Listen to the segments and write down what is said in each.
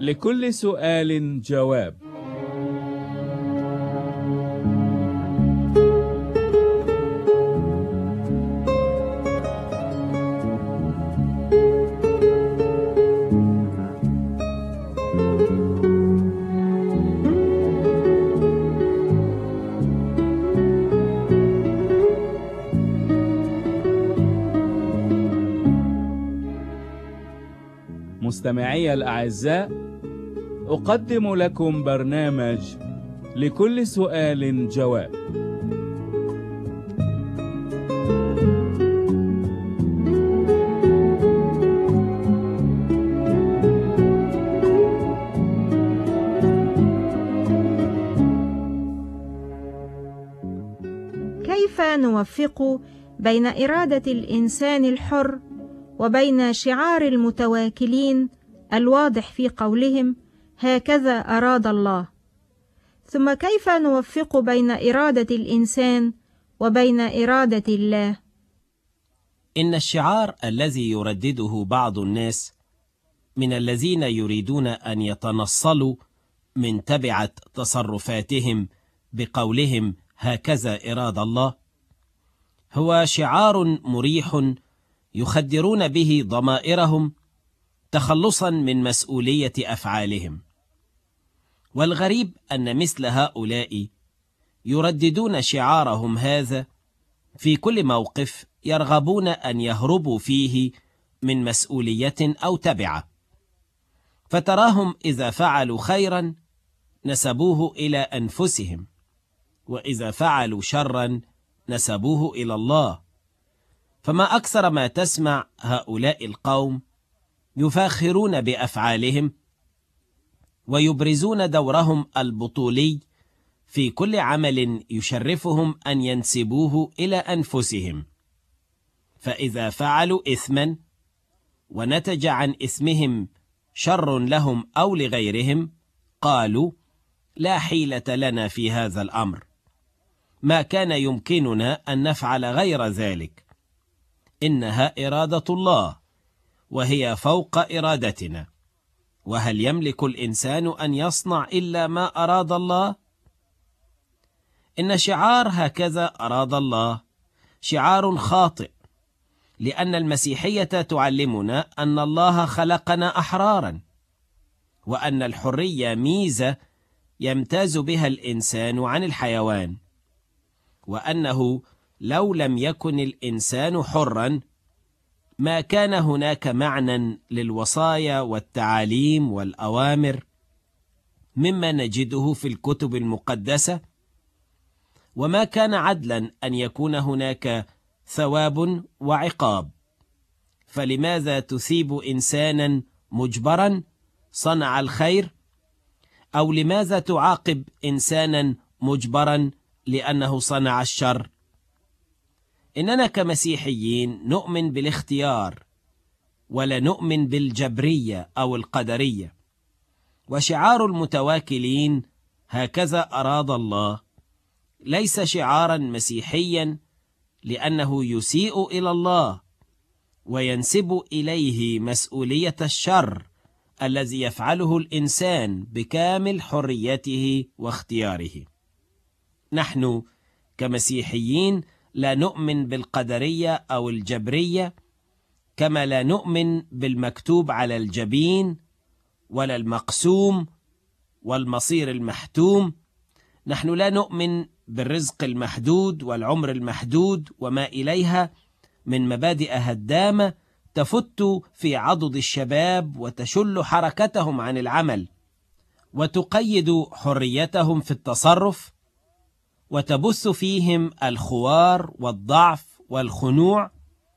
لكل سؤال جواب. مستمعي الأعزاء، أقدم لكم برنامج لكل سؤال جواب. كيف نوفق بين إرادة الإنسان الحر وبين شعار المتواكلين الواضح في قولهم هكذا أراد الله؟ ثم كيف نوفق بين إرادة الإنسان وبين إرادة الله؟ إن الشعار الذي يردده بعض الناس من الذين يريدون أن يتنصلوا من تبعة تصرفاتهم بقولهم هكذا إراد الله هو شعار مريح يخدرون به ضمائرهم تخلصا من مسؤولية أفعالهم. والغريب أن مثل هؤلاء يرددون شعارهم هذا في كل موقف يرغبون أن يهربوا فيه من مسؤولية أو تبعة، فتراهم إذا فعلوا خيرا نسبوه إلى أنفسهم، وإذا فعلوا شرا نسبوه إلى الله. فما أكثر ما تسمع هؤلاء القوم يفاخرون بأفعالهم ويبرزون دورهم البطولي في كل عمل يشرفهم أن ينسبوه إلى أنفسهم. فإذا فعلوا إثما ونتج عن إثمهم شر لهم أو لغيرهم قالوا لا حيلة لنا في هذا الأمر، ما كان يمكننا أن نفعل غير ذلك، إنها إرادة الله وهي فوق إرادتنا، وهل يملك الإنسان أن يصنع إلا ما أراد الله؟ إن شعار هكذا أراد الله شعار خاطئ، لأن المسيحية تعلمنا أن الله خلقنا أحرارا، وأن الحرية ميزة يمتاز بها الإنسان عن الحيوان، وأنه لو لم يكن الإنسان حرا ما كان هناك معنى للوصايا والتعاليم والأوامر مما نجده في الكتب المقدسة، وما كان عدلا أن يكون هناك ثواب وعقاب. فلماذا تثيب إنسانا مجبرا صنع الخير، أو لماذا تعاقب إنسانا مجبرا لأنه صنع الشر؟ إننا كمسيحيين نؤمن بالاختيار ولا نؤمن بالجبرية أو القدرية. وشعار المتواكلين هكذا أراد الله ليس شعارا مسيحيا، لأنه يسيء إلى الله وينسب إليه مسؤولية الشر الذي يفعله الإنسان بكامل حريته واختياره. نحن كمسيحيين لا نؤمن بالقدرية أو الجبرية، كما لا نؤمن بالمكتوب على الجبين ولا المقسوم والمصير المحتوم. نحن لا نؤمن بالرزق المحدود والعمر المحدود وما إليها من مبادئ هدامة تفت في عضد الشباب وتشل حركتهم عن العمل وتقيد حريتهم في التصرف وتبث فيهم الخوار والضعف والخنوع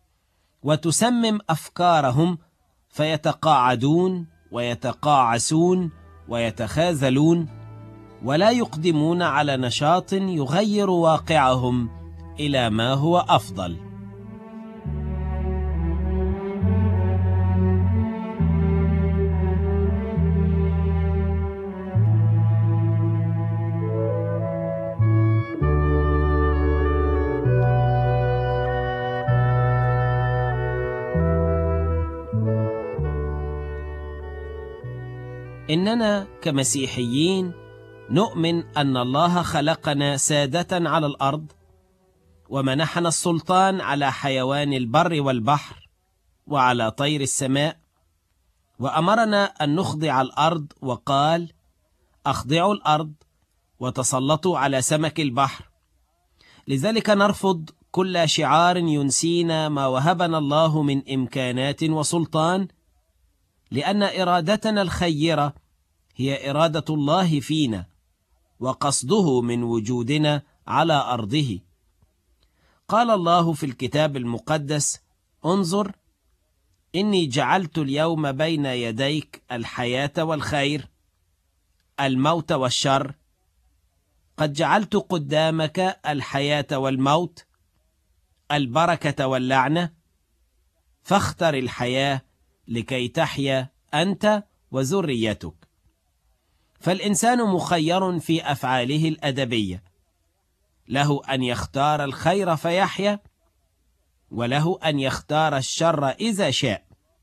وتسمم أفكارهم فيتقاعدون ويتقاعسون ويتخاذلون ولا يقدمون على نشاط يغير واقعهم إلى ما هو أفضل. إننا كمسيحيين نؤمن أن الله خلقنا سادة على الأرض، ومنحنا السلطان على حيوان البر والبحر وعلى طير السماء، وأمرنا أن نخضع الأرض، وقال: أخضعوا الأرض وتسلطوا على سمك البحر. لذلك نرفض كل شعار ينسينا ما وهبنا الله من إمكانات وسلطان، لأن إرادتنا الخيرة هي إرادة الله فينا وقصده من وجودنا على أرضه. قال الله في الكتاب المقدس: انظر، إني جعلت اليوم بين يديك الحياة والخير، الموت والشر. قد جعلت قدامك الحياة والموت، البركة واللعنة، فاختر الحياة لكي تحيا أنت وذريتك. فالإنسان مخير في أفعاله الأدبية، له أن يختار الخير فيحيا، وله أن يختار الشر إذا شاء،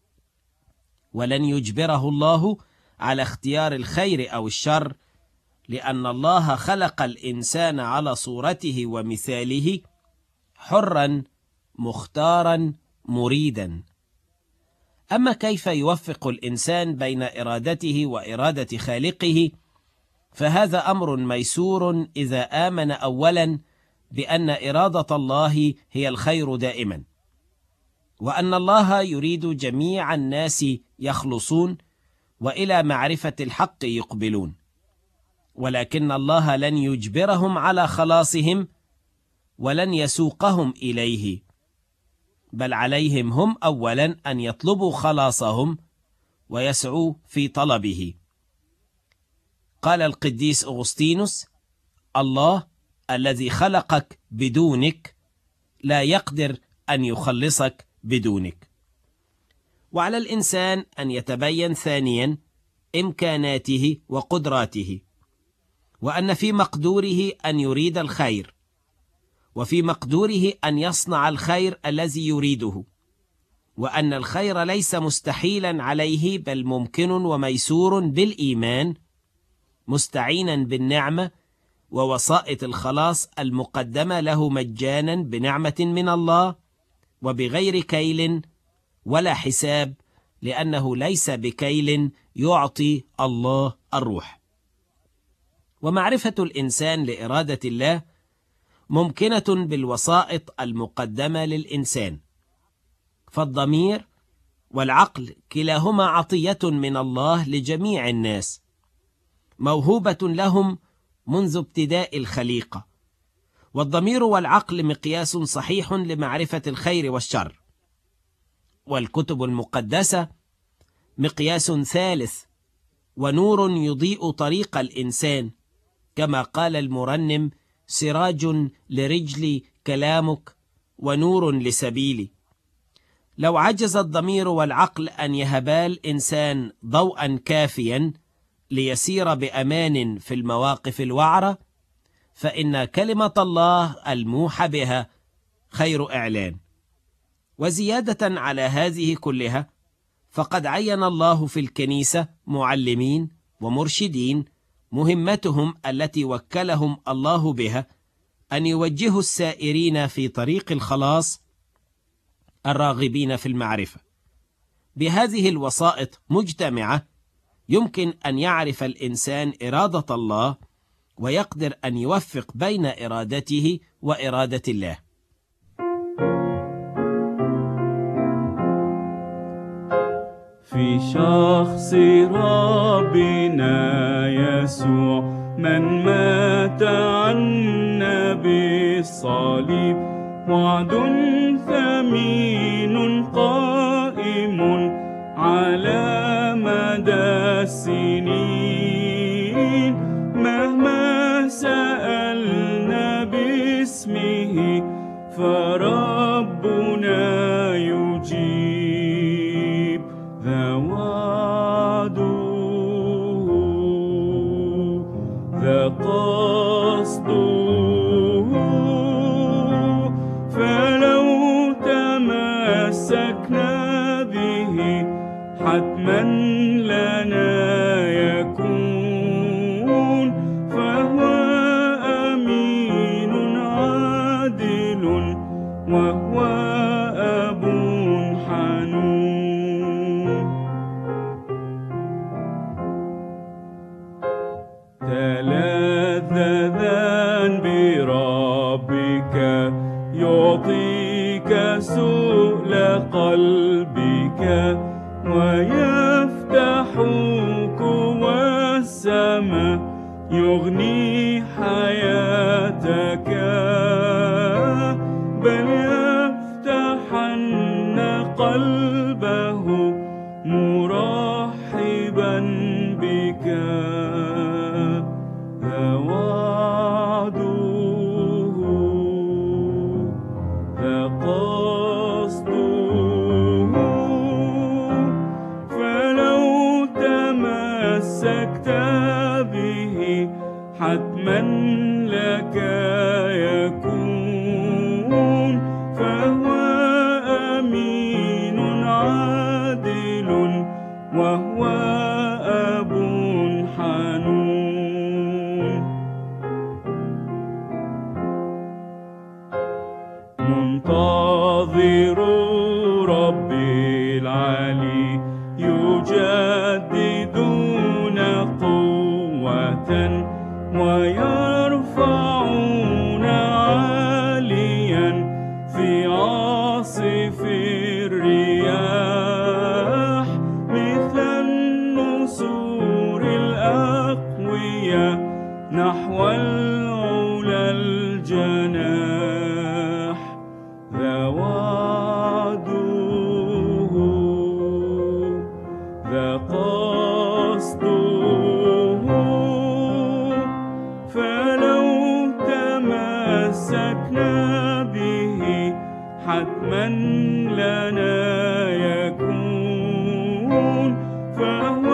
ولن يجبره الله على اختيار الخير أو الشر، لأن الله خلق الإنسان على صورته ومثاله، حرا مختارا مريدا. أما كيف يوفق الإنسان بين إرادته وإرادة خالقه، فهذا أمر ميسور إذا آمن أولا بأن إرادة الله هي الخير دائما، وأن الله يريد جميع الناس يخلصون وإلى معرفة الحق يقبلون، ولكن الله لن يجبرهم على خلاصهم ولن يسوقهم إليه، بل عليهم هم أولا أن يطلبوا خلاصهم ويسعوا في طلبه. قال القديس أغسطينوس: الله الذي خلقك بدونك لا يقدر أن يخلصك بدونك. وعلى الإنسان أن يتبين ثانيا إمكاناته وقدراته، وأن في مقدوره أن يريد الخير، وفي مقدوره أن يصنع الخير الذي يريده، وأن الخير ليس مستحيلا عليه بل ممكن وميسور بالإيمان، مستعينا بالنعمة ووسائط الخلاص المقدمة له مجانا بنعمة من الله، وبغير كيل ولا حساب، لأنه ليس بكيل يعطي الله الروح. ومعرفة الإنسان لإرادة الله ممكنة بالوسائط المقدمة للإنسان، فالضمير والعقل كلاهما عطية من الله لجميع الناس، موهوبة لهم منذ ابتداء الخليقة. والضمير والعقل مقياس صحيح لمعرفة الخير والشر، والكتب المقدسة مقياس ثالث ونور يضيء طريق الإنسان، كما قال المرنم: سراج لرجلي كلامك ونور لسبيلي. لو عجز الضمير والعقل أن يهبا الإنسان ضوءا كافيا ليسير بأمان في المواقف الوعرة، فإن كلمة الله الموحى بها خير إعلان. وزيادة على هذه كلها، فقد عين الله في الكنيسة معلمين ومرشدين مهمتهم التي وكلهم الله بها أن يوجهوا السائرين في طريق الخلاص الراغبين في المعرفة. بهذه الوسائط مجتمعة يمكن أن يعرف الإنسان إرادة الله ويقدر أن يوفق بين إرادته وإرادة الله. في شخص ربنا يسوع من مات عنا بالصليب، وعد ثمين قائم على مدى السنين، مهما سألنا باسمه فربنا يجيب. ذا وعده ذا قصده، فلو تمسكنا به حتما لنا وهو أب حنون. تلذذا بربك يعطيك سؤل قلبك، ويفتح قوى السماء يغني حياتك، بل يفتحن قلبه مرحبا بك. ذا وعده، ذا قصده، فلو تمسكت به حتما لك يكون. فهو أمين عادل وهو أب حنون. منتظر ربي العلي يجددون قوة، ويرفعون عاليا في عاصف الرياح، مثل النسور الأقوياء نحو العلا الجناح. ذا وعده، ذا قصده، فلو تمسكنا به حتما لنا يكون. فهو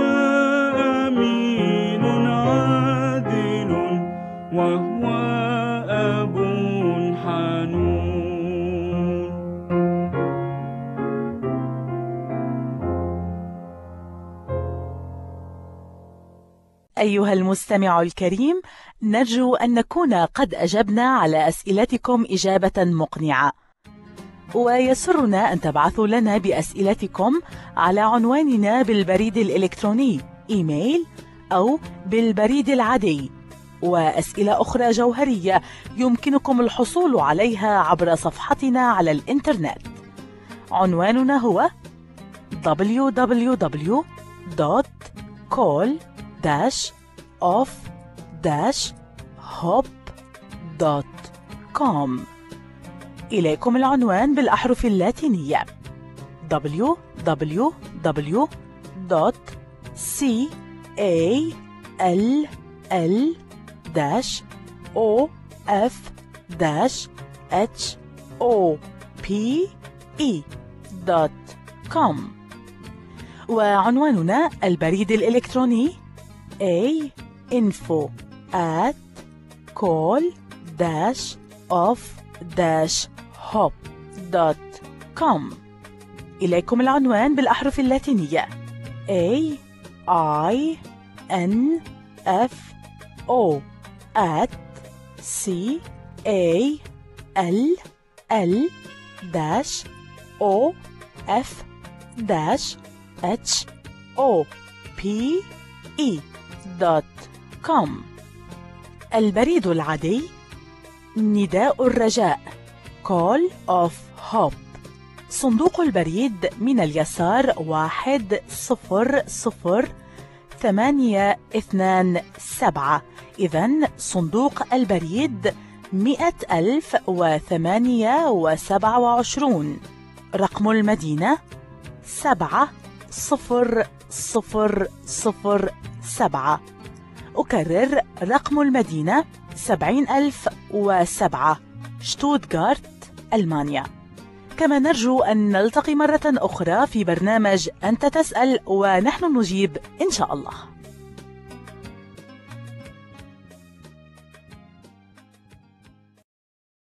أمين عادل وهو أب حنون. أيها المستمع الكريم، نرجو أن نكون قد أجبنا على أسئلتكم إجابة مقنعة، ويسرنا أن تبعثوا لنا بأسئلتكم على عنواننا بالبريد الإلكتروني إيميل أو بالبريد العادي. وأسئلة أخرى جوهرية يمكنكم الحصول عليها عبر صفحتنا على الإنترنت. عنواننا هو www.call-off-hop.com. إليكم العنوان بالأحرف اللاتينية: www.call-off-hop.com. وعنواننا البريد الإلكتروني info@call-off-hop.com. إليكم العنوان بالأحرف اللاتينية: info@call-off-hop.com. البريد العادي: نداء الرجاء Call of Hope، صندوق البريد من اليسار 100,827. إذن صندوق البريد 100,028. رقم المدينة 70007. أكرر رقم المدينة 70,007، شتوتغارت، ألمانيا. كما نرجو أن نلتقي مرة أخرى في برنامج أنت تسأل ونحن نجيب إن شاء الله.